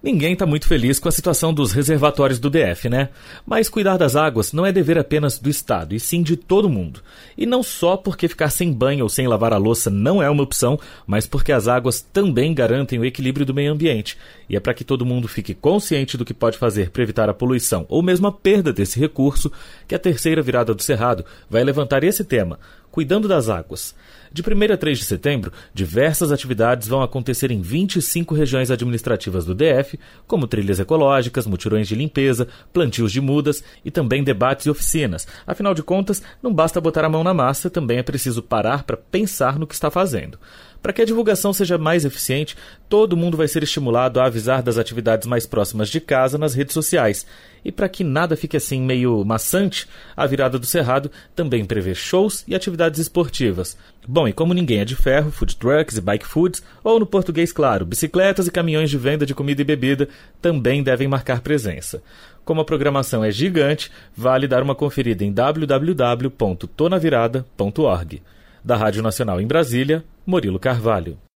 Ninguém está muito feliz com a situação dos reservatórios do DF, né? Mas cuidar das águas não é dever apenas do Estado, e sim de todo mundo. E não só porque ficar sem banho ou sem lavar a louça não é uma opção, mas porque as águas também garantem o equilíbrio do meio ambiente. E é para que todo mundo fique consciente do que pode fazer para evitar a poluição ou mesmo a perda desse recurso que a terceira virada do Cerrado vai levantar esse tema, cuidando das águas. De 1º a 3 de setembro, diversas atividades vão acontecer em 25 regiões administrativas do DF, como trilhas ecológicas, mutirões de limpeza, plantios de mudas e também debates e oficinas. Afinal de contas, não basta botar a mão na massa, também é preciso parar para pensar no que está fazendo. Para que a divulgação seja mais eficiente, todo mundo vai ser estimulado a avisar das atividades mais próximas de casa nas redes sociais. E para que nada fique assim meio maçante, a virada do Cerrado também prevê shows e atividades esportivas. Bom, e como ninguém é de ferro, food trucks e bike foods, ou no português claro, bicicletas e caminhões de venda de comida e bebida também devem marcar presença. Como a programação é gigante, vale dar uma conferida em www.tonavirada.org. Da Rádio Nacional em Brasília, Murilo Carvalho.